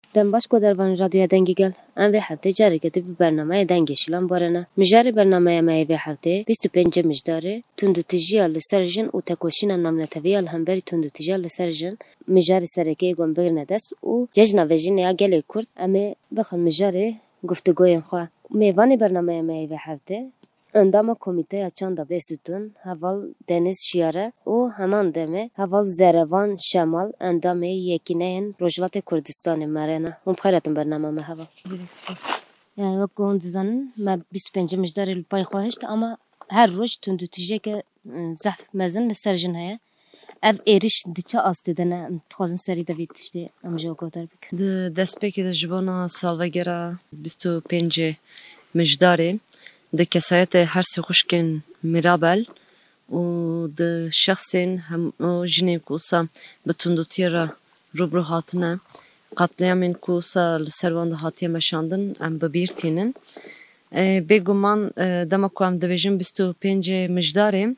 Dem baş kodervan radyoya dengi gel. Em ve hafte carek edip bir bernameye dengeşilen barana. Mijari bernameye meye ve hafte 25 mijdarı tundutijiya li serjin u tekoşina namneteviya li hemberi tundutijiya li serjin mijari sereke gon begirne des u cejna vejine gele Kurd eme bakın mijari guftugoyen xwa. Mevani bernameye meye ve hafte endama komiteya çanda besutun haval deniz şiare o hemen deme haval zerevan şemal endame yekineyen Rojavate Kurdistan'ı merena umkhayratın bernameme haval. Yani vakon dizanın me 25 mijdarı pay xwahişt ama her roj tundutije ke zah mezin serjin heye. Ev eriş diçe astedene txazın seri de bit işte amca kadar bik. De despeki de jibona salvegera 25 mijdarı de kesayete her sehuşken mirabel و de şahsen hem o jinev kusa betundutira rubru hatına katliamın kusa servanda hatiye meşandın em bebirtinin beguman demek am devejim 25 mijdarı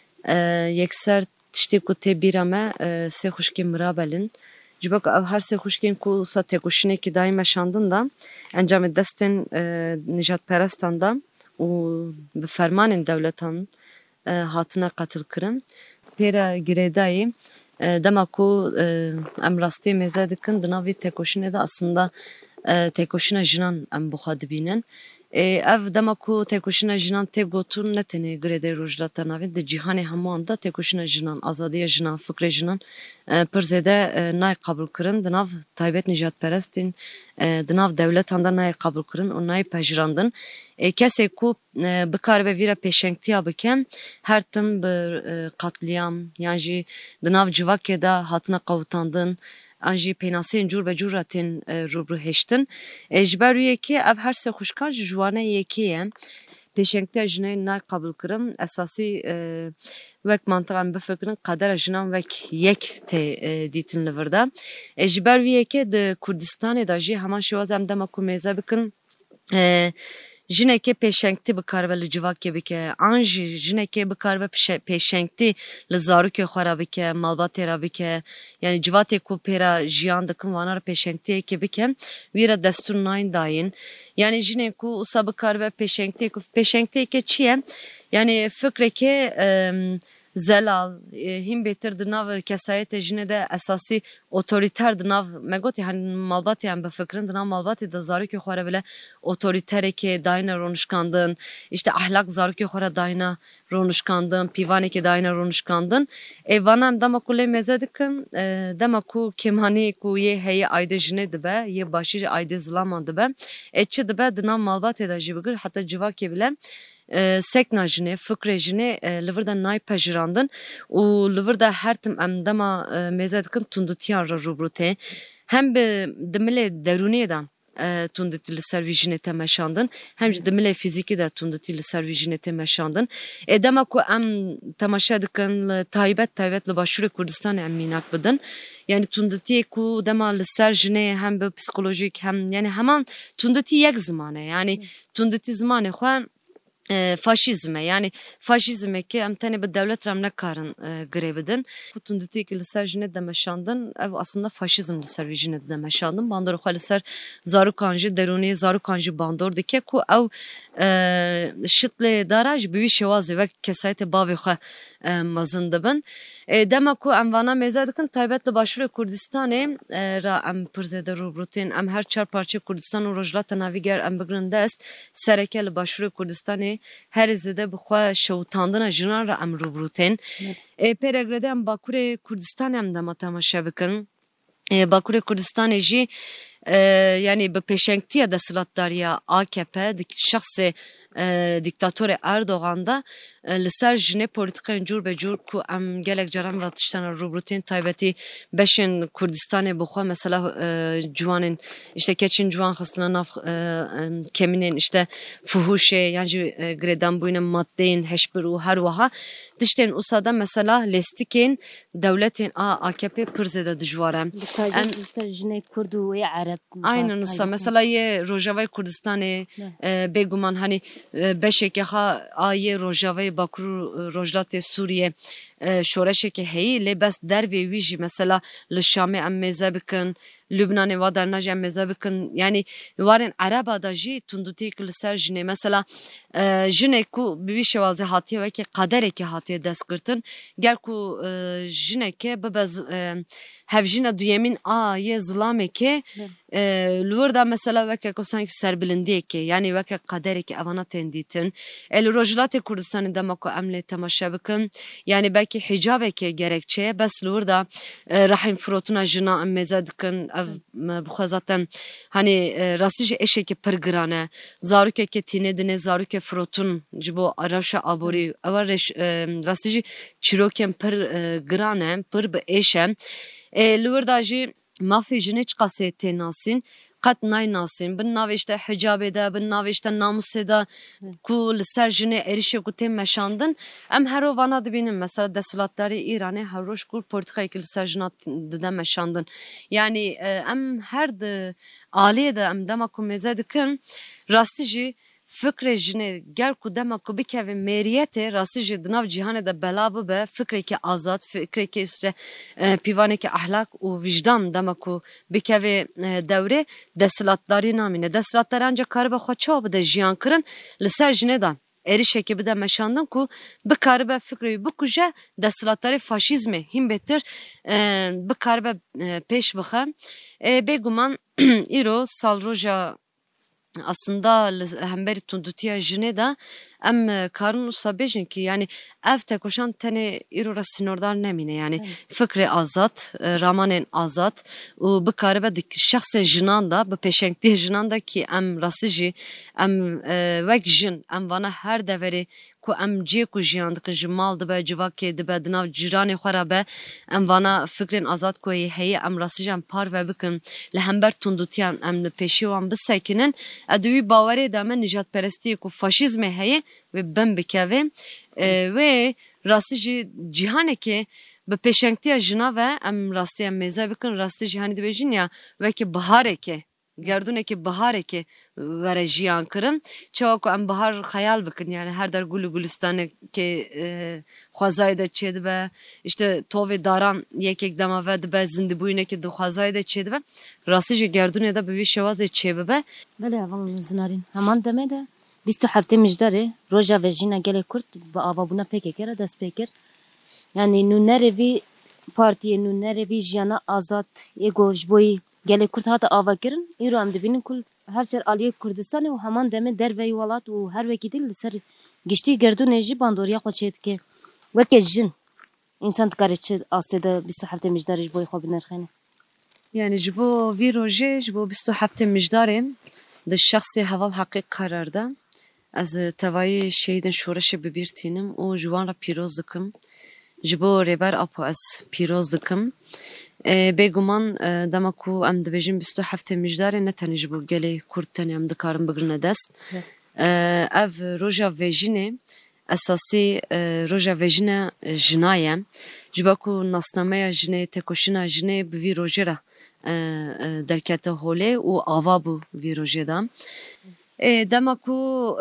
yekser tişti ku tebirame sehuşken mirabelin Cibak her sehuşken kusa tekuşine ki daim meşandın da encam destin Nijat Perestan da و به فرمان دولتان هاتنه قتل کرن پیرا گریدایی دما کو ام راستی مزه دکن دناوی تکوشنه ده aslında تکوشنه جنان ام بخواد بینن ev dema ku tekoşina jinan te gotun ne tene grede rojlata navi de cihane hamanda tekoşina jinan azadiye jinan fikre jinan perzede nay kabul kırın dınav taybet nijat perestin dınav devlet anda nay kabul kırın o nay pejrandın kese ku bikar ve vira peşenktiya bikem her tim bir katliam yani dınav civakeda hatına kavutandın Anji penasên cur be curatin rubru heştin. Jiberiye ki ev her se xuşkan jwane yekiye. Peşenkte jine nay kabul kırım. Esası vek mantıqan bifikrin kadera jinan vek yek te ditin liverda. Jiberiye ki de Kurdistan'e da jî heman şivazem dema ku meze bikin. Jineke peşenkti bikar li civakê bike anji jineke bikar peşenkti li zarokê xwe re bike malbatê re bike yani civatê ku pêra jiyan dikin wana re peşenktiye bike wî re destur nayên dayîn yani jinê ku wisa bikar ve peşenktiye çi ye yani fikreke zelal him betir dinav kesayete jine de esası otoriter dinav megoti hani malbatı yani befekrin dinav malbatı da zarı ki xwara bile otoriter ki dayna ronuşkandın işte ahlak zarı ki xwara dayna ronuşkandın pivane ki dayna ronuşkandın vanam dama kule mezedikin dama ku kemhani ku ye heye ayde jine dibe ye başı ayde zlama dibe etçi dibe dinav malbatı da jibigir hatta civake bile sekna jine, fikre jine livrda nay pejirandın u livrda her tim em dema mezedikin tundutiyan ra rubrute hem be demile deruniye da tundutili servijine temeşandın hem de demile fiziki da tundutili servijine temeşandın dema ku em temaşa dikin taybet li başure Kurdistan em minak bidin yani tundutiye ku dema li serjine hem be psikolojik hem yani hemen tunduti yek zamane yani tunduti zamane xwe faşizme yani faşizme ki em tane bir devlet ramne karın grebidin kutunduti ki liser jine demeşandın ev aslında faşizm liser jine demeşandın bandor xaliser zarukanji deruni zarukanji bandor dike ku ev şitle daraj bir şevazi ve kesayete bavi xwe mazın dibin dema ku em vana mezedikin taybetli başvuru Kurdistan'e ra em pirzede rubrutin em her çar parça Kurdistan u rojlata naviger em bigrin dest serekeli başvuru Kurdistan'e her zede bixwe şewtandina jinan ra em rubrutin peregrede em Bakure Kurdistan em dema temaşa bikin Bakure Kurdistan'e jî yani bi peşenktiya desthilatdariya AKP şahse diktatörü Erdoğan da li ser jine politikayên cur be cur ku em gelek caran ve tiştana rubrutên taybetî beşên Kurdistanê bixwe mesela ciwanên işte keçin ciwan xistina nav keminên işte fuhuşê yan jî girêdan bûyine maddeyên heşbir û her wiha tiştên wisa de mesela lestikên dewletên AKP pir zêde dijwar e. Kurd û Arab. Aynen wisa mesela ye Rojavayê Kurdistanê bêguman hani beşekê xa ye Rojavayê Bakur Rojlatê Sûriye şoreşeke heyi le bes derve viji mesela li Şamê em mêze bikin Lübnanê wa dernajê em mêze bikin yani warên Ereba da jî tundutiyek li ser jinê mesela jinek ku bi vî şewazê hatiye wekî qaderekê hatiye destgirtin gel ku jineke bibe hevjîna duyemîn a yê zilamekê li wir da mesela weke ku sanki serbilindiyekê yani weke qaderekê evana tên dîtin li Rojhilatê Kurdistanê dema ku em lê temaşe bikin yani belki hicabekê gerekçeye bes li wir da rahim firotina jina em mêze dikin ev bixwe zaten hani rastî jî eşekê pir giran e zarokekê tînê dinê zarokê firotin ji bo rewşa aborî ew rastî jî çîrokên pir giran e pir bi êş e li wir da jî mafê jinê çi qasê tê nasîn qet naynasîn bin navê işte hicabê de bin navê işte namusê de ku li ser jinê êrişê ku tê meşandin em hero vana dibînin mesela desthilatdarê Îranê her roj ku polîtikayekî li ser jina dide meşandin yani em her di aliyê de em dema ku mêze dikin rastî jî fikrê jinê gel ku dema ku bikeve mêriyetê rastî jî di nav cîhanê de bela bibe fikrekî azad fikrekî işte pîvanekî ehlak û vicdan dema ku bikeve dewrê desthilatdarî namîne desthilatdarî ancak karibe xwe çawa bide jiyan kirin li ser jinê de êrişekê bide meşandin ku bikaribe fikrê bikuje desthilatdarî faşîzmê hîn bêtir bikaribe pêş bixe bêguman îro salroja aslında hemberî tundutiya jinê de em karin wisa bêjin ki yani ev tekoşan tenê îro re sînordar nemîne yani fikrê azad ramanên azad û bikaribe şexsên jinan da bi pêşengtiyê jinan da ki em rastî jî em wek jin em vana her deverê ku em cê ku jiyan dikin ji mal dibe civakê dibe di nav cîranê xwe re be em vana fikrên azad ku heye em rastî jî em par ve bikin li hember tundutiyan em li pêşî wan bisekinin di wî bawerê de me nijadperestiyê ku faşîzmê heye ve ben bikeve ve rastî jî cîhanekê bi pêşengtiya jina ve em rastî em mêze bikin rastî jî hani dibêjin ya wekî biharekê gerdûnekî biharekê were jiyan kirin çawa ku em bihar xeyal bikin yani her der gul û gulistanekê xwezayê de çê dibe işte tovê daran yekek dema ve dibe zindîbûyînekî di xwezayê de çê dibe rastî jî gerdûnê de bi vî şewazê çê bibe Belê heval zinarîn heman demê de 27 mijdarê roja vejîna gelê Kurd bi avabûna PKK re dest pê kir yani nûnerê vî partiyê nûnerê vî jiyana azad êgo ji bo gelê Kurd hate avakirin îro em dibînin ku her çer aliyê Kurdistanê û heman demê derveyî welat û her wekî dî li ser giştî gerdûnê jî bandoriya xwe çê dike weke jin însan dikare çi astê de 27 mijdarê ji bo xwe binirxîne yani ji bo vî rojê ji bo 27 mijdarê di şexsê heval heqî karar da ez tevayê şehîdên şoreşê bibîr tînim û ji wan re pîroz dikim ji bo rêber apo ez pîroz dikim bêguman dema ku em dibêjin 27 mijdarê ne tenê ji bo gelê Kurd tenê em dikarin bigirine dest ev roja vejînê esasî roja vejîna jina ye ji bo ku nasnameya jinê tekoşîna jinê bi vî rojê re derkete holê û ava bû vî rojê de dema ku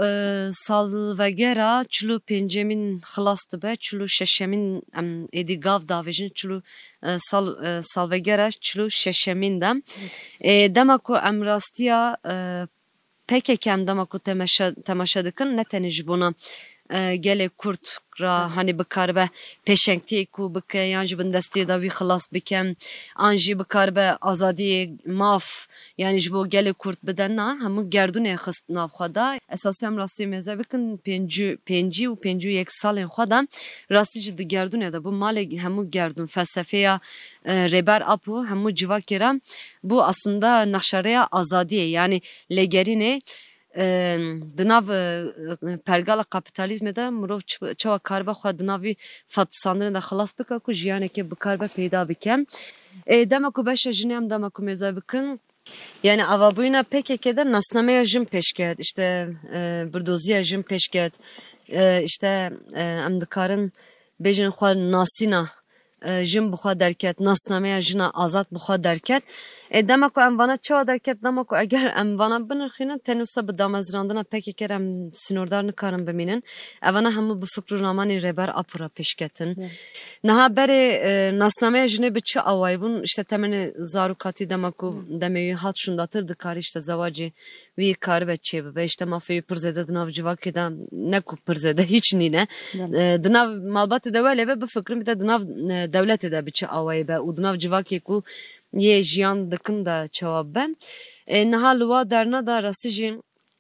salvegera çilû pêncemîn xilas dibe çilû şeşemîn em êdî gav davêjin çilû salvegera çilû şeşemîn de dema ku em rastiya PKK em dema ku temaşe dikin ne tenê ji bona gelê Kurd ra hani bikaribe pêşengtiyê ku bike yan jî bin destê da wî xilas bike an jî bikaribe azadiyê maf yani ji bo gelê Kurd bide na hemû gerdûnê xist nav xwe da esasî em rastî mêze bikin pêncî û pêncî û yek salên xwe de rastî jî di gerdûnê de bu malê hemû gerdûn felsefeya rêber apû hemû civakê re bu aslında nexşereya azadiyê yani lêgerînê di nav pergala kapitalizmê de mirov çawa karibe xwe di nav vî fetisandinê de xilas bike ku jiyanekê bikaribe peyda bike dema ku beşa jinê em dema ku mêze bikin yani avabûyîna PKK'de nasnameya jin pêşket işte birdoziya jin pêşket işte em dikarin bêjin xwe nasîna jin bixwe derket nasnameya jina azad bixwe derket Dema ku em vana çawa derket dema ku eger em vana binirxînin tenûsa bi damezrandina pekekê re em sînordar nikarin bimînin. Evana hemû bi fikr û ramanê rêber apûra pêşketin. Niha berê nasnameya jinê bi çi awayî bûn? İşte temenê zarokatî dema ku demê wî hat şundatir dikarî işte zewacê wî karibe çê bibe. İşte mafeyê pir zêde di nav civakê de ne ku pir zêde hiç nîne. Di nav malbatê de welê be bifikirin bir de di nav dewletê de bi çi awayî be û di nav civakê ku yê jiyan dikin de çewab be. Niha li wa derna da rastî jî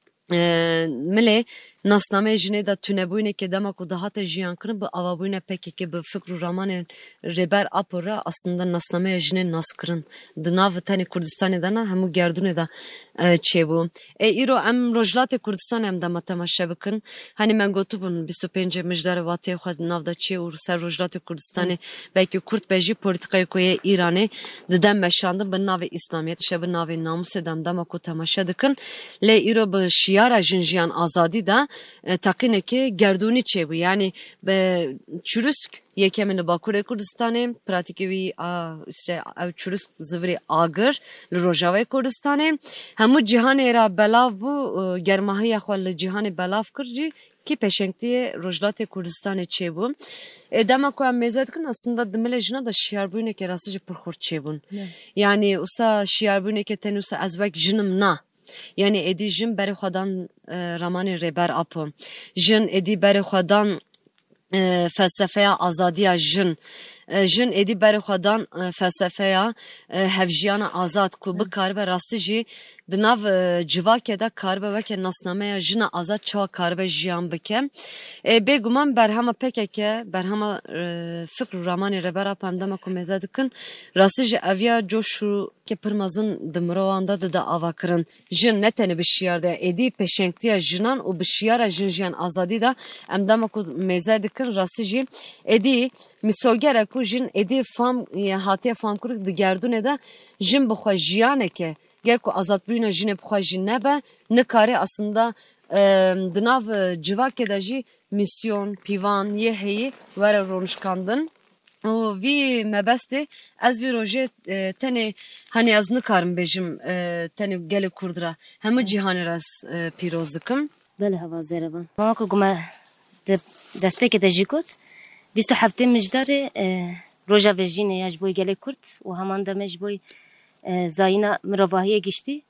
milê nasnameyê jinê de tunebûyinekê dema ku dihate jiyankirin bi avabûyîna pekekê bi fikr û ramanên rêber apû re aslında nasnameya jinê naskirin. Di nav tenê Kurdistanê de ne hemû gerdûnê de çêbû. Îro em Rojhilatê Kurdistanê em dema temaşe bikin. Hani me gotibûn 25 mijdarê watiyê xwe nav de çê û ser Rojhilatê Kurdistanê belkî Kurd be jî polîtikayê ku yê Îranê di dem meşandin bi navê İslamiyet işte bi navê namusê de em dema ku temaşe dikin. Lê îro bi şiyara jin jiyan azadî de takînekê gerdûnî çêbû. Yani çûrûsk yekemîn li Bakurê Kurdistanê pratikê wî işte ew çûrûsk zivîrê agir li Rojavayê Kurdistanê hemû cîhanê re belav bû germahiya xwe li cîhanê belav kir jî ki peşengtiyê Rojhilatê Kurdistanê çêbû. Dema ku em mêze dikin aslında di milê jina da şiyarbûyinekê rastî jî pir xurt çêbûn. Yani wisa şiyarbûyinekê tenê wisa ez wek jinim na. Yani êdî jin berê xwedan ramanê rêber apû. Jin êdî berê xwedan felsefeya azadiya jin. Jin êdî berê xwedan felsefeya hevjiyana azad ku bikaribe rastî jî di nav civakê de karibe weke nasnameya jina azad çawa karibe jiyan bike. Bêguman berhema pekeke, berhema fikr û ramanê rêber apû em dema ku mêze dikin rastî jî eviya coş û ke pir mezin di mirovan de dide avakirin. Jin ne tenê bi şiyar de êdî pêşengtiya jinan û bi şiyara jin jiyan azadî de em dema ku mêze dikin rastî jî êdî misolgerek ku jin êdî fam hatiye famkirik di gerdûnê de jin bi xwe jiyaneke ger ku azadbûyîna jinê bi xwe jî nebe nikare aslında di nav civakê de jî misyon, pîvan yê heyî were rûnişkandin. û vî mebestê ez vî rojê tenê hani ez nikarim bêjim tenê gelê Kurd re hemû cîhanê re ez pîroz dikim. Bele heva zêrevan. Mama ku guma destpêkê de jî got 27 mijdarê roja vejînê ya ji bo gelê Kurd û heman demê ji bo zayîna mirovahiyê giştî.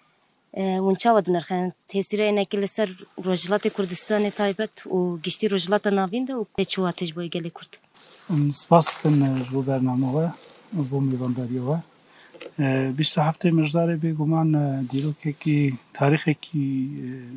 Hûn çawa dinirxin tesîreyekê li ser Rojhilatê Kurdistanê taybet û giştî Rojhilata navîn de û çû hate ji bo gelê Kurd. Spas dikim ji bo bername we bo mêvandariya we. 27 mijdarê bêguman dîrokekî tarîxekî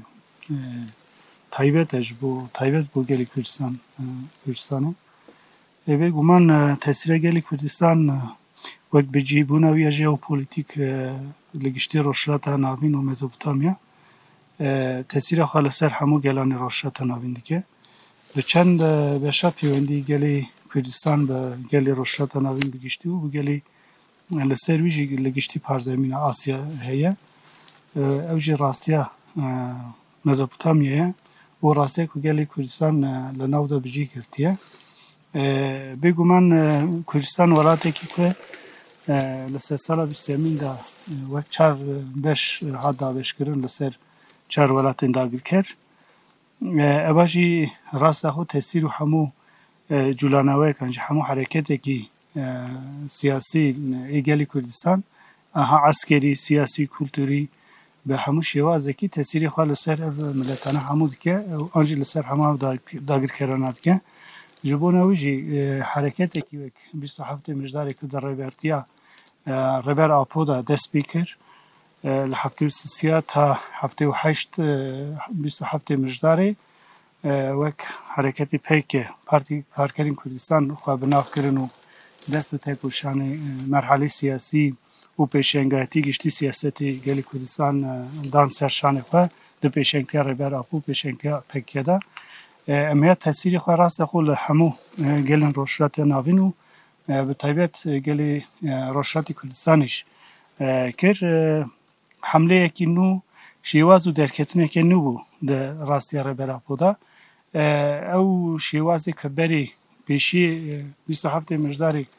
taybet e ji bo gelê Kurdistanê. Bêguman tesîra gelê Kurdistan wek bi cîbûna wî ya jeopolîtîk li giştî Rojhilata navîn û Mezopotamya tesîra xwe li ser hemû gelanê Rojhilata navîn dike. Bi çend beşa pêwendî gelê Kurdistan bi gelê Rojhilata navîn bigiştî û bi gelê li ser wî jî li giştî parzemîna Asya heye. Ew jî rastiya Mezopotamyayê û rastiya ku gelê Kurdistan li nav de bijî girtiye. Bêguman Kurdistan welatekî ku li ser sala 20 de wek 4-5 hat daweşkirin li ser 4 welatên dagirker. Eva jî rasta xwe tesîr û hemû cûlanawekan ji hemû hereketekî siyasî ê gelê Kurdistan aha askerî, siyasî, kulturî bi hemû şêwazekî tesîrê xwe li ser ev miletane hemû dike an jî li ser hema dagirkerana dike. Ji bo wî jî hereketekî wek 27 mijdarê ku di rêbertiya rêber apû da dest pê kir li heftê û sisiya ta heftê û heşt 27 mijdarê wek hereketê pêke Partî Karkerên Kurdistan xwe binav kirin û dest bi têkoşanê merhelê siyasî û pêşengahîtî giştî siyasetê gelê Kurdistan dan ser şanê xwe di pêşengtiya rêber apû pêşengtiya pêke de em heye tesîrê xwe rasta xwe li hemû gelên Rojhilatê navîn û bi taybet gelê Rojhilatê Kurdistanê jî kir. Hemleyekî nû şêwaz û derketinekê nû bû di rastiya rêber apû de. Ew şêwazê ku berê pêşiyê 27 mijdarê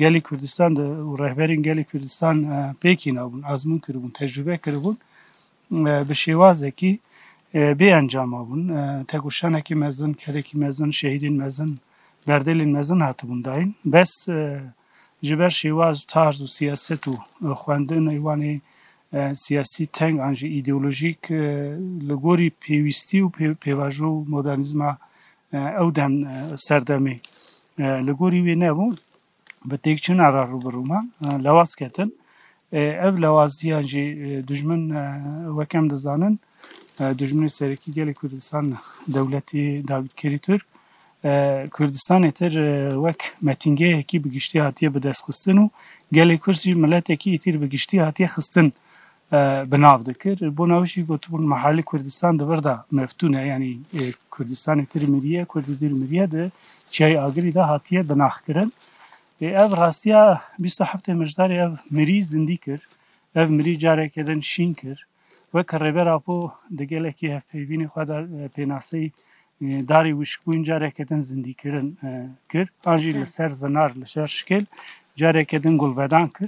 گلی کردستان و رهبرین گلی کردستان پیکی نبود آزمون کردن تجربه کردن به شیوازه کی به انجام آبون تگوشانه کی مزن کره کی مزن شهیدین مزن بردلین مزن هاتبون داین بس جبر شیواز طرز و سیاست و خواندن ایوانی سیاسی تنگ انجی ایدئولوژیک لگوری پیوستی و پیواجو مدرنیزم او دم سردمی لگوری وی نبود به تکچون آرا رو برومان لواز کتن ev lawazîyan jî dijmin wekem dizanin dijminê serokî gelê Kurdistan dewletê Dawîdkerî Türk Kurdistanê tir wek metingehekî bi giştî hatiye bi destxistin û gelê Kurd jî miletekî îtir bi giştî hatiye xistin bi nav dikir. Bo navê jî gotibûn mehalê Kurdistan di vir de meftûn e yanî Kurdistanê tir miriye Kurdî dir miriye di çiyayê Agirî de hatiye binaxkirin. Ev rastiya 27 mijdarê ev mirî zindî kir, ev mirî carekê din şîn kir. Wek rêbera po di gelekî hevpeyvînê xwe de pênaseyî darê wişkbûyîn carekê din zindîkirin kir. An jî li ser zinar li ser şikêl carekê din gulvedan kir.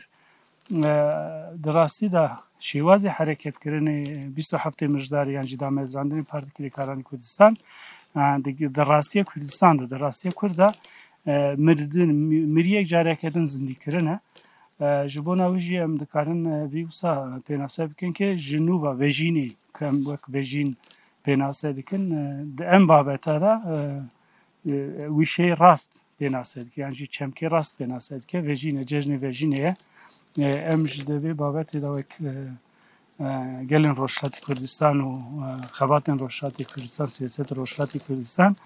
Di rastî de şêwazê hereketkirinê 27 mijdarê yan jî damezrandinê Partî Karkerên Kurdistan di rastiya Kurdistan de di rastiya Kurd de miriyek carekê din zindîkirin e. Ji bo navê jî em dikarin vî wisa pênase bikin ki ji nû ve vejînê ku em wek vejîn pênase dikin di em babeta de wîşeyê rast pênase dikin yan jî çemkê rast pênase dike vejîn e cejnê vejînê ye em ji vê babetê de wek gelên Rojhilatê Kurdistan û xebatên Rojhilatê Kurdistan siyaseta Rojhilatê Kurdistan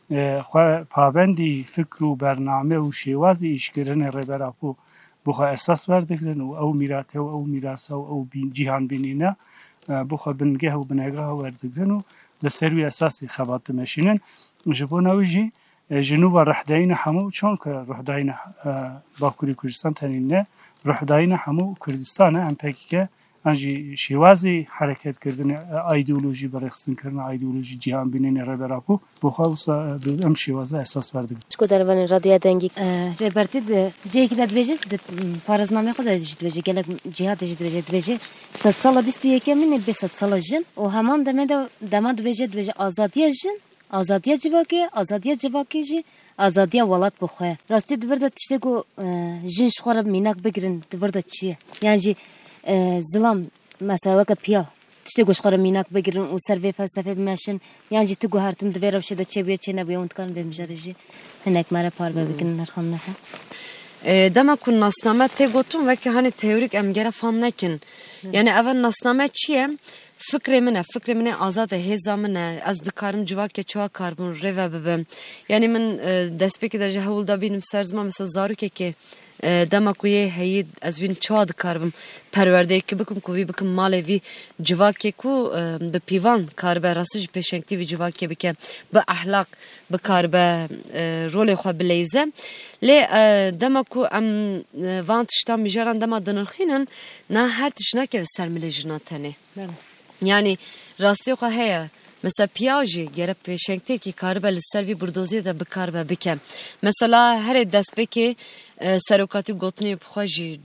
xwe pabendî fikr û bername û şêwazê îşkirinê rêbera po bu xwe esas werdigirin û ew mîratê û ew mîrasa û ew cîhanbînîne bu xwe bingeh û binêgeha werdigirin û li ser wî esasê xebat dimeşînin. Ji bo navê jî ji nû ve rûhdayîna hemû çonku rûhdayîna Bakurê Kurdistan tenê ne rûhdayîna hemû Kurdistan e em pekî an jî şêwazê hereketkirinê îdeolojî birêxistinkirinê îdeolojî cîhanbînînê rêbera po bu xwe wisa em şêwaze esas werdigin. Şko dervanên radyoya dengî rêbertî di cihekî de dibêje di parêznameyê xwe de jî dibêje gelek cîhatê jî dibêje sed sala 21 min bê sed sala jin û heman demê de dema dibêje azadiya jin azadiya civakê jî azadiya welat bi xwe rastî di vir de tiştê ku jin ji xwe re mînak bigirin di vir de çi ye yan jî zilam mesela weke piya tiştê ku ji xwe re mînak bigirin û ser vê felsefê bimeşin yan jî tu guhertin di vê rewşê de çêbûye çê nebûye hûn dikarin vê mijarê jî hinek mere parve bikin nerxan nexe. Dema ku nasname tê gotin wekî hani teorîk em gere fam nekin. Yani ev nasname çi ye? Fikrê min e azad e hêza min e ez dikarim civakê çawa karbûn rêve bibim. Yani min destpêkê de ji hewl da bînim ser ziman mesela zarokekê dema ku yê heyî ez vînim çawa dikaribim perwerdeyekî bikim ku vî bikim malê vî civakê ku bi pîvan karibe rastî jî pêşengtî vî civakê bike bi ehlak bikaribe rolê xwe bileyze lê dema ku em van tiştan mijaran dema dinirxînin na her tişt nake ser milê jina tenê. Yani rastî xwe heye mesela piya jî gere pêşengtêkî karibe li ser vî burdoziyê de bikaribe bike. Mesela herê destpêkê serokatî gotinê bixwe jî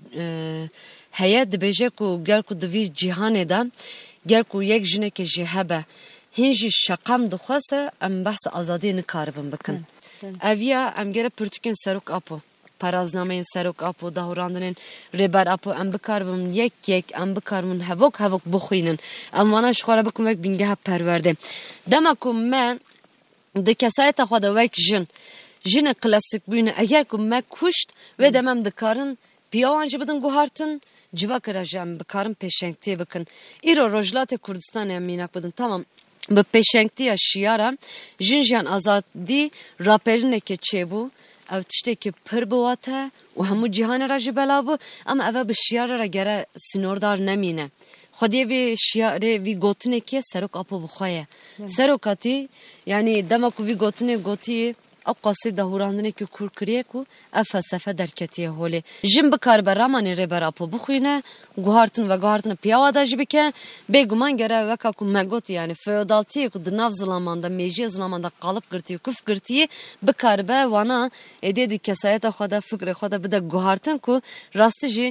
heye dibêje ku gel ku di vî cîhanê de gel ku yek jinekê jî hebe hîn jî şeqam dixwase em behsa azadiyê nikaribin bikin. Ev ya em gere pirtûkên serok apo paraznameyên serok apo dahûrandinên rêber apo em bikaribin yek em bikaribin hevok bixwînin em wana ji xwe re bikin wek bîngeha perwerde. Dema ku me di kesayeta xwe de wek jinê klasîk bûyîne eger ku me kuşt vê dem em dikarin piyawan jî bidin guhartin civakê re jî em bikarin pêşengtiyê bikin. Îro Rojhilatê Kurdistanê em mînak bidin tamam bi pêşengtiya şiyara jin jiyan azadî raperînekê çêbû ev tiştekî pir biwat e û hemû cîhanê re jî belav bû em ev bi şiyara re gere sînordar nemîne. Xwediyê vê şiyarê vî gotinekê serok apo bi xwe ye. Serokatî yani dema ku vî gotinê gotiyê او قاصد دهوراندنه که کور کریه کو اف فلسفه درکتیه هولی جن بکار برامان ربراپو بخوینه گوهارتن پیاوا دا جبکه بگمان گره وکا کو مگوت یعنی فیودالتی کو دناف زلاماندا میجی زلاماندا قالب گرتی کف گرتی بکار به وانا ایدی کسایت خدا فکر خدا بده گوهارتن کو راستجی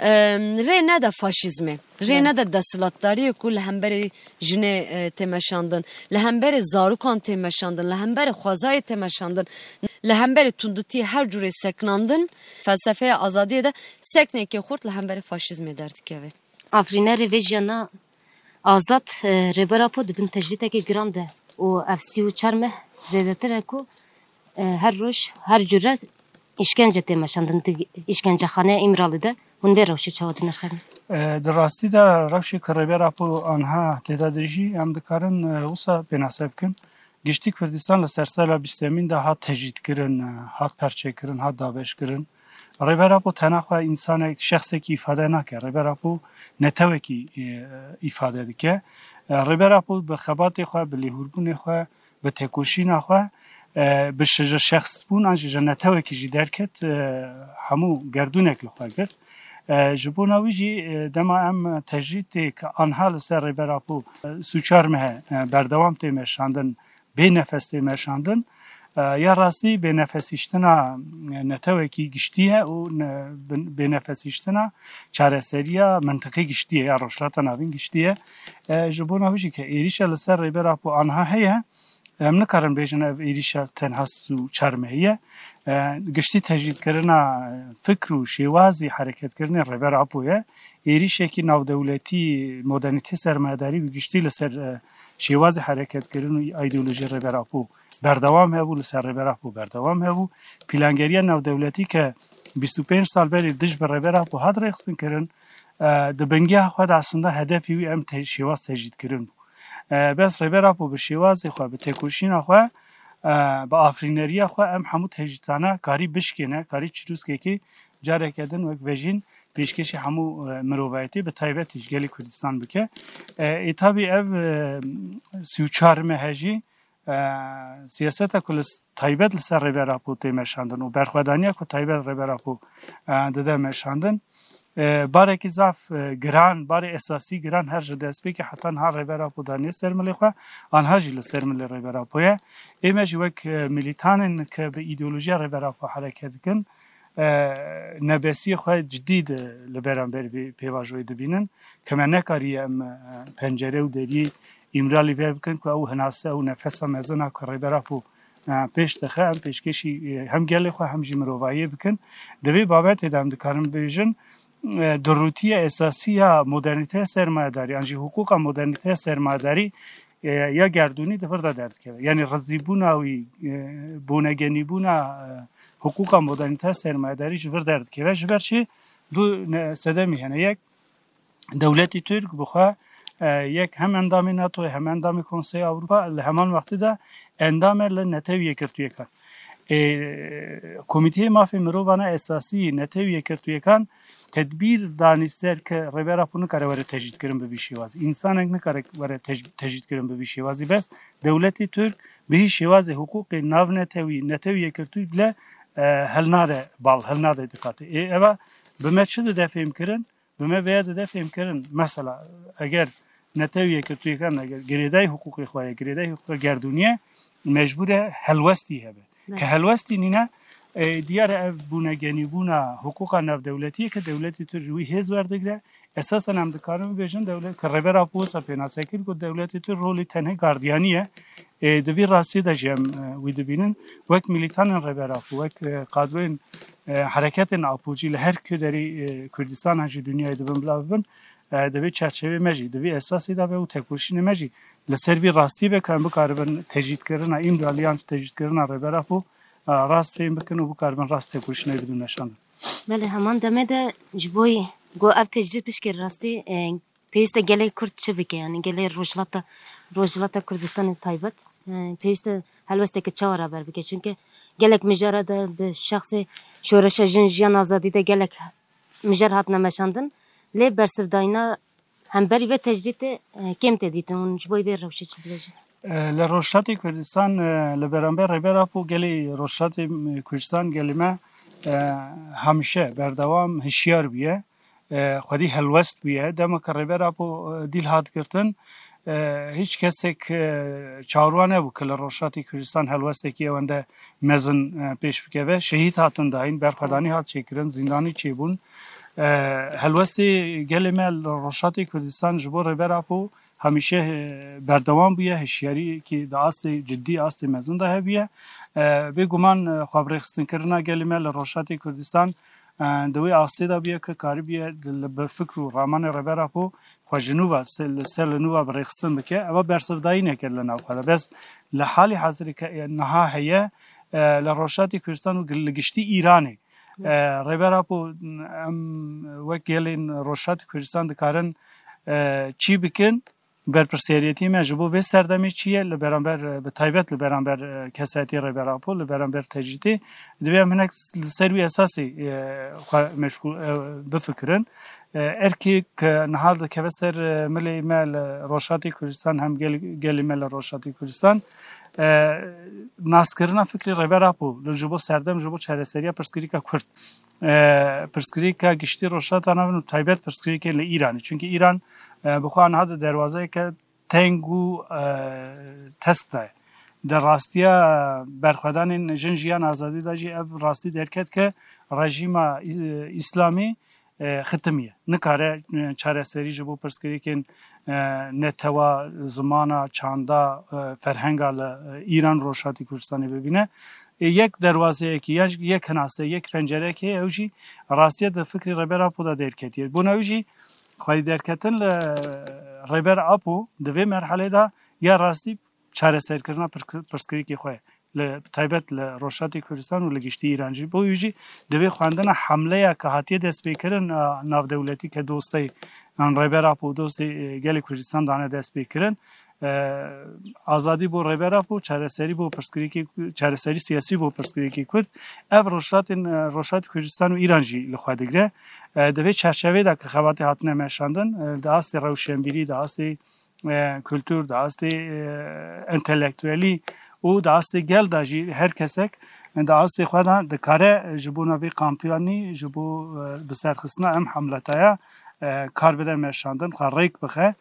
ری نه د فاشیزم ری نه د دسلاتداری کو لهمبری جنه تمشاندن لهمبری زاروکان تمشاندن لهمبری خوازای تمشاندن لهمبری تندوتی هر جوری سکناندن فلسفه آزادی ده سکنه که خورد لهمبری فاشیزم درد که آفرینه ویژنا آزاد ربراپو دبن تجریده که گرانده و افسی و چرمه زیده تره کو هر روش هر جوره işkence temaşandın işkence xane İmralı'da hun ver roşu çavadın arxan. در راستی دا روشی کربر اپو آنها تعدادی هم دکارن وسا بناسب کن گشتی کردستان لسرسال بیستمین دا هات تجدید کرن هات پرچه کرن هات دابش کرن ربر اپو تناخوا انسان شخصی کی ifade نکه ربر اپو نتوه کی ifade دکه ربر اپو به خبات خوا به لیهوربون خوا به تکوشین خوا به شخص بون انج جنته کی جدر کت همو گردونک لخوا کرد جبوناویجی دما ام تجرید که آنها لسر براپو سوچار مه بردوام تیمشاندن به نفس تیمشاندن یا راستی به نفسیشتنا نتوه کی گشتیه و به نفسیشتنا چارەسەریە منطقی گشتیه یا روشلاتا ناوین گشتیه جبوناویجی که ایریش لسر براپو آنها هیه ام نکارن بیشن ایریشا تنها سو چرمهیه گشتی تجدید کردن فکر و شیوازی حرکت کردن ربر اپویه ایریشه که نو دولتی مدرنیته سرمایه‌داری و گشتی لسر شیوازی حرکت کردن ایدئولوژی ربر اپو بردوام هبو لسر ربر اپو بردوام هبو پلانگری نو دولتی که 25 سال بری دش بر ربر اپو هاد رخصتن کردن دبنگی خود اصلا هدفی و ام شیواز تجدید کردن بس ربر اپو به شیوازی خو به تکوشین خو با آفرینری خو ام همو تجدیدانه کاری بشکنه کاری چروس که جاره کردن و وجین پیشکش همو مروایتی به تایبت تشکیل کردستان بکه ایتابی او 34 مهجی سیاست کل تایبت لسر ربر اپو تیمشاندن و برخوادانی که تایبت ربر اپو داده مشاندن باره که زاف گران باره اساسی گران هر جده اسپی که حتی هر ربر اپو دانی سرملی خواه آنها جل سرملی ربر اپویه ایمه جوک ملیتانن که به ایدئولوژی ربر اپو حرکت کن نبسی خواه جدید لبران بر پیواجوی دبینن که من نکاری پنجره و دری امرالی بر بکن که او هناسه او نفسه مزنه که ربر اپو پیش دخه هم پیشکشی هم گلی خواه هم جمروایی بکن دوی بابت ادام دکارم بیجن دروتی اساسی مدرنیته سرمایه‌داری انجی حقوق مدرنیته سرمایه‌داری یا گردونی دفر درد کرد یعنی رزیبونا و بونگنیبونا حقوق مدرنیته سرمایه‌داری جبر درد کرد جبر چی دو سده میهنه یک دولتی ترک بخواه یک هم اندام ناتو هم اندام کنسای اروپا همان وقتی ده اندام لنتویه کرتویه کن کمیته مافی مروبانه اساسی نتویه کرتویه کن تدبیر دانستر که ربر اپو نکاره وره تجدید کردن به بیشیوازی انسان نکاره وره تجدید کردن به بیشیوازی بس دولتی ترک به شیوازی حقوق ناو نتویه کرتوی بله هل ناده بال هل ناده دکاته اما به ما چه ده فهم کردن به ما باید ده فهم کردن مثلا اگر نتویه کرتوی کن اگر گریدای حقوق خواهی گریدای حقوق گردونیه مجبور هلوستی هبه که هلوستی نینه دیار بونگنی بونا حقوق ناو دولتیه که دولتی تو روی هز وردگره اساسا هم دکارم بیشن دولت که ربر اپو سا پیناسکر که دولتی تو رولی تنه گاردیانیه دوی راستی داشتیم وی دبینن وقت میلیتان ربر اپو وقت قادوین حرکت اپوجی لهر کدری کردستان هنچی دنیای دبن بلابن دوی چرچوه مجی دوی اساسی دا و تکوشین مجی لسروی راستی بکن بکاربن تجدید کردن این رالیان تجدید کردن ربر اپو راستی بکن و بکاربن راستی تکوشین دبن نشان بله همان دمه ده جبوی گو اف تجدید بشکر راستی پیوسته گله کرد چه بکه یعنی گله روجلاتا کردستان تایبت پیوسته هلوسته که چهار بر بکه چونکه گلک مجاره ده شخص شورش جن آزادی ده گلک مجر هات نمشاندن لی برسف داینا هم بری و تجدید کم تدیدن اون جبوی بیر روشه چه بلیجن لروشاتی کردستان لبرانبر ریبر اپو گلی روشاتی کردستان گلی ما همیشه بردوام هشیار بیه خودی هلوست بیه دم که ریبر اپو دیل هات کردن هیچ کسی که چاروانه بود که لروشاتی کردستان هلوسته که ونده مزن پیش بکه شهید هاتن داین برخدانی هات چکرن زندانی چی بون هلوستی گلی ما لروشاتی کردستان جبور ریبر اپو همیشه بردوام بیه هشیاری که دا است جدی است مزن ده بیه بگومان خبرخستن کردن گلیمه لروشاتی کردستان دوی آستی دا بیه که کاری بیه به فکر و رامان ربر اپو خو جنوب سل نوبه برخستن بکه اما برسفدایی نکرد لنا خدا بس لحالی حاضر که نها هیه لروشاتی کردستان و لگشتی ایرانی ربر اپو وکیلین روشاتی کردستان دکارن چی بکن برپرسیریتی مجبور به سردمی چیه لبرانبر به تایبت لبرانبر کساتی ربراپو لبرانبر تجدیدی دوی منک سروی اساسی مشغول بفکرن ارکی که نهال ده که سر ملی مال روشاتی کردستان هم گلی مال روشاتی کردستان ناسکرنا فکری ربراپو لجبو سردم جبو چهرسریا پرسکری که کرد پرسکری که گشتی روشات آنها تایبت پرسکری که ایرانی چونکه ایران بخوان هذا دروازه که تنگو تسته در راستی برخوردن جنجیان آزادی داشتی اف راستی درکت که رژیم اسلامی ختمیه نکاره چاره سری جبو پرسکری که نتوا زمانه چاندا فرهنگال ایران روشاتی کردستانی ببینه یک دروازه که یک کناسه یک پنجره که اوجی راستی در فکر ربر اپو دا درکتیه بونوجی خواهی درکتن ربر اپو دوی مرحله دا یا راستی چاره سر کردن پرسکری که خواهی تایبت لروشاتی کردستان و لگشتی ایرانجی بویجی دوی خواندن حمله که هاتیه دست بیکرن ناو دولتی که دوستی ربر اپو دوستی گلی کردستان دانه دست بیکرن آزادی بو ربر اپو چاره سری بو پرسکری که چاره سری سیاسی بو پرسکری که کرد اف روشات کردستان و ایرانجی لخوا دگره دوی چرچوه دا که خواهد هاتنه مشاندن دا است روشنبیری دا است کلتور دا است انتلیکتوالی و دا است گل دا جی هر کسک دا است خواهد دکاره جبو نوی کامپیانی جبو بسرخصنا ام حملتایا کار بده مشاندن خواه ریک بخه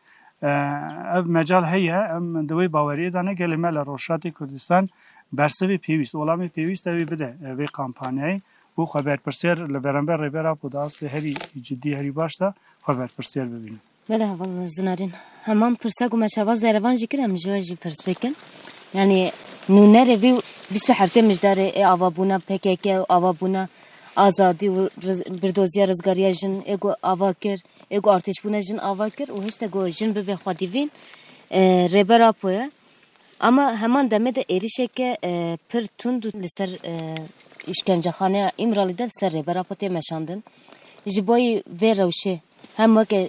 مجال هیه ام دوی باوریه دانه گلیمه لروشاتی کردستان برسوی پیویست اولامی پیویست دوی بده وی کامپانیایی و خبر پرسیر لبرانبر ربرا پوداست هری جدی هری باشتا خبر پرسیر ببینیم بله والله زنارین همان پرساگو مشاواز زیروان جی کرم جواجی پرس بکن یعنی نونه روی 27 مجداره آوابونا پکک آوابونا آزادی و بردوزی رزگاری جن ایگو آوا کر ایگو ارتش بونه جن آوا کر و هشتا گو جن ببه خودی وین ربرا پویا اما همان دمه ده ایریشه که پر تند لسر işkence khane İmralı'da serre berapati meşandın. Jiboy ve rawşe hem veke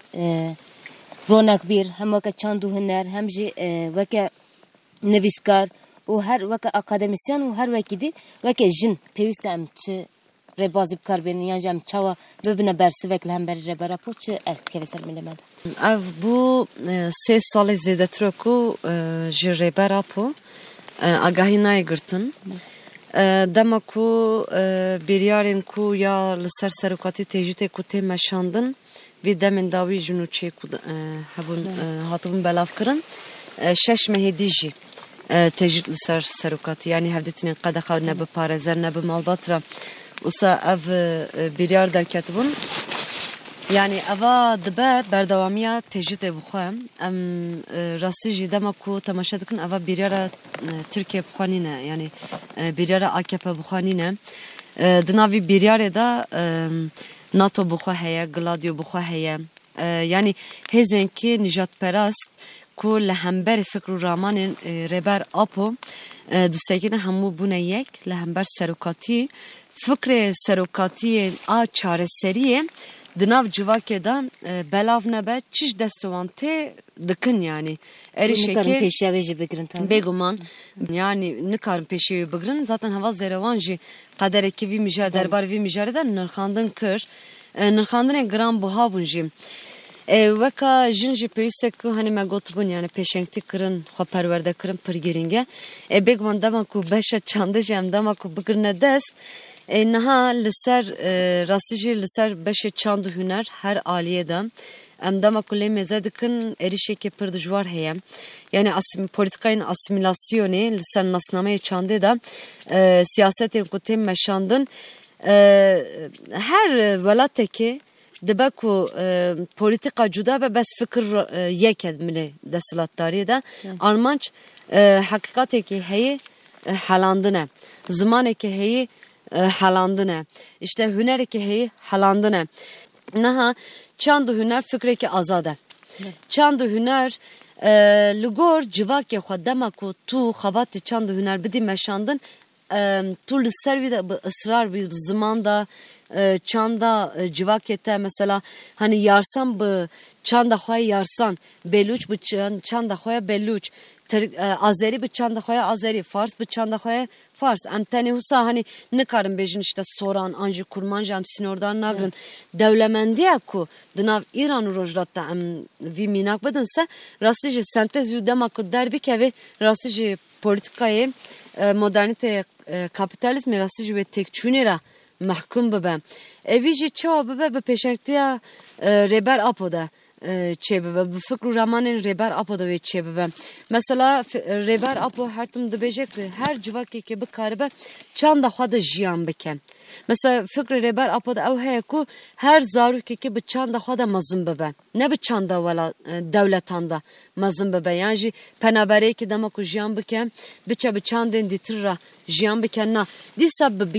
ronak bir hem veke çandu hüner hem ji veke neviskar o her veke akademisyen o her vekidi veke jin pevist em çi rebazib karbin yani jam çava bebine bersi vekle hem beri reberapo çi keveser milemed. Ev bu 3 sal zêdetir ku ji reberapo agahînayê girtin. Dema ku biryarên ku ya li ser serokatî têjîtê ku tê meşandin vê demên dawî jin û çê ku hebûn hatibûn belav kirin 6 mehêdî jî têjît li ser serokatî yanî hevdîtinên qedexa ne bi parezer ne bi malbatra wisa ev biryar derketibûn yani eva dibe berdewamiya têjîtê bixwe em rastî jî dema ku temaşe dikin eva biryara Türkiye bixwanîne yani biryara AKP bixwanîne di navî biryarê de NATO bixwe heye Gladio bixwe heye yani hêzên kê nijadperast ku li hemberî fikr û ramanên rêber apo disekine hemû bûne yek li hember serokatî fikrê serokatiyê a çareseriyê di nav civakê de belav nebe çiş destwan tê dikin yani erişekê peşiyavê jî bigirin bêguman yani nikarin pêşî bigirin zaten heva zêrevan jî qederekî vî mijar derbar vî mijarê de nirxandin kir nirxandinên giran buha bûn jî وکا جن جی پیوسته که هنی ما گوتبون یعنی پیشنگتی کرن خو پرورده کرن پرگیرینگه بگمان دما کو بشه چانده جم دما کو بگرنه دست نها لسر راستی جی لسر بشه چاند هنر هر عالیه دم ام dema ku lê mêze dikin êrişekê pir dijwar heye. Yani polîtikayên asimilasyonê li ser nasnameyê çandê de siyasetên ku tên meşandin her welatekê dibe ku polîtika cuda be bes fikir yek edmilê desthilatdariyê de armanc hakikatekî heye helandine. Zimanekî heye helandine. İşte hünerekî heye helandine. Naha çandu hüner fikreki azade. Çandu hüner lugor civakê xwe dema ku tu xebatê çandu hüner bidî meşandin tu li ser wî de bi ısrar bi ziman da çanda civakê te mesela hani yarsan bi çanda xwe yarsan belûç bi çanda xwe belûç Azeri bi çanda xwe Azeri Fars bi çanda xwe Fars em tenê wisa hani nikarin bêjin işte soran anjî kurman jî em sînordar nagrin dewlemendiya ku di nav İran û Rojhilat de em vî mînak bidin se rastî jî sentez û dema ku derbikeve rastî jî polîtikayê modernîteyê kapitalizmê rastî jî wê têkçûnê re mehkum bibe. Evî jî çawa bibe bi pêşengtiya rêber Apo de çêbibe. Bi fikr û ramanên rêber Apo de wê çêbibe. Mesela rêber Apo her tim dibêje ku her civakekê bikaribe çanda xwe de jiyan bike. Mesela fikr rêber Apo de ew heye ku her zarokekê bi çanda xwe de mezin bibe. Ne bi çanda dewletan de mezin bibe. Yani jî penaberiyekê dema ku jiyan bike biçe bi çandên dîtir re jiyan bike na. Dîsa bi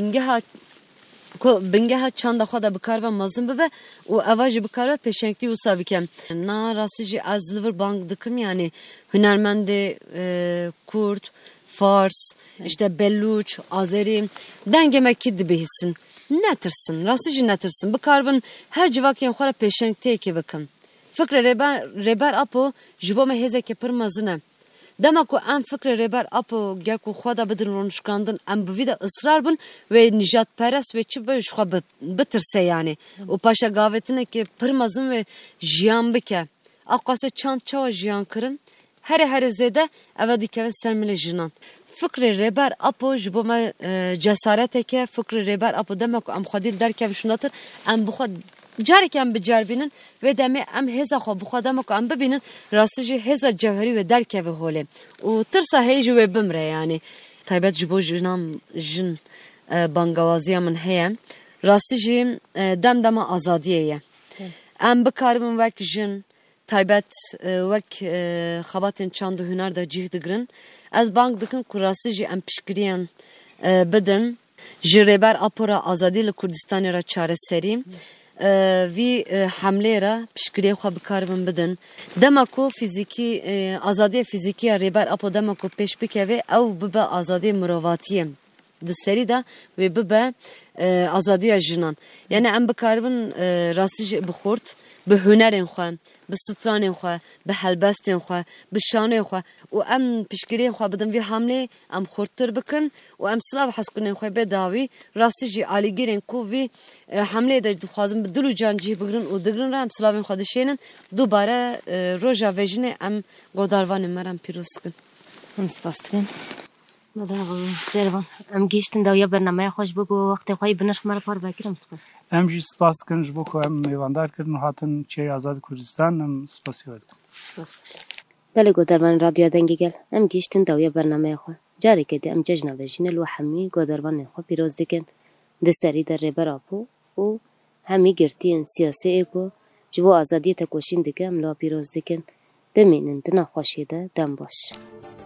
bingeha çanda xwe de bikaribe mezin bibe û eva jî bikaribe pêşengtî wisa bike. Na rastî jî ez li vir bang dikim yani hunermendê Kurd, Fars, işte Belûç, Azerî dengemekî dibihîsin. Netirsin, rastî jî netirsin. Bikaribin her civakên xwe re pêşengtiyekê bikin. Fikre rêber Apo ji bo me hêzekê pir mezin e. Dema ku em fikre rêber Apo gel ku xwe de bidin ronuşkandin em bi vî de ısrar bin ve nijadperest ve çi be ji xwe bitirse yani. û paşa gavetinekê pir mezin ve jiyan bike. Aqase çand çawa jiyan kirin here zêde ev dikeve ser milê jinan. Fikre rêber Apo ji bo me cesareteke fikre rêber Apo dema ku em xwedî derkeve şundatir em bi xwe carek em biceribînin ve demê em hêza xwe bi xwe dema ku em bibînin rastî jî hêza cewherî ve derkeve holê û tirsa heye jî wê bimre yani. Taybet ji bo jinan jin bangewaziya min heye rastî jî demdema azadiyê ye. Em bikaribin wek jin taybet wek xebatên çand û huner de cih digirin. Ez bang dikim ku rastî jî em piştgiriyan bidin ji rêber Apo re azadî li Kurdistanê re çareserî vî hemlê re piştgiriyê xwe bikaribin bidin. Dema ku fîzîkî azadiya fîzîkî ya rêber Apo dema ku pêş bikeve ew bibe azadiyê mirovatiyê. Di serî de wê bibe azadiya jinan. Yani em bikaribin rastî jî bi xurt bi hunerên xwe, bi stranên xwe, bi helbestên xwe, bi şanên xwe û em piştgiriyên xwe bidin vî hemlê em xurttir bikin û em silav hezkirinên xwe bêdawî rastî jî alîgirên ku vî hemlê de dixwazin bi dil û can cih bigirin û digirin re em silavên xwe dişênin dubare roja vejinê em godarvanên me re em pîroz dikin. Em spas dikin. Servan em gihîştin dawiya bernameya xwe ji bo ku wextê xwe binirx me re par vekir em spas. Em jî spas dikin ji bo ku em mêvandar kirin û hatin çêyê Azad Kurdistan em spasî xwe dikin. Belê godarvan radyoya dengê gel em gihîştin dawiya bernameya xwe. Carekê de em cejna vejînê li hemî godarvanên xwe pîroz dikin di serî de rêber Apo û hemî girtiyên siyasî ku ji bo azadiyê tekoşîn dike em li pîroz dikin. Bimînin di nexweşî de dem baş.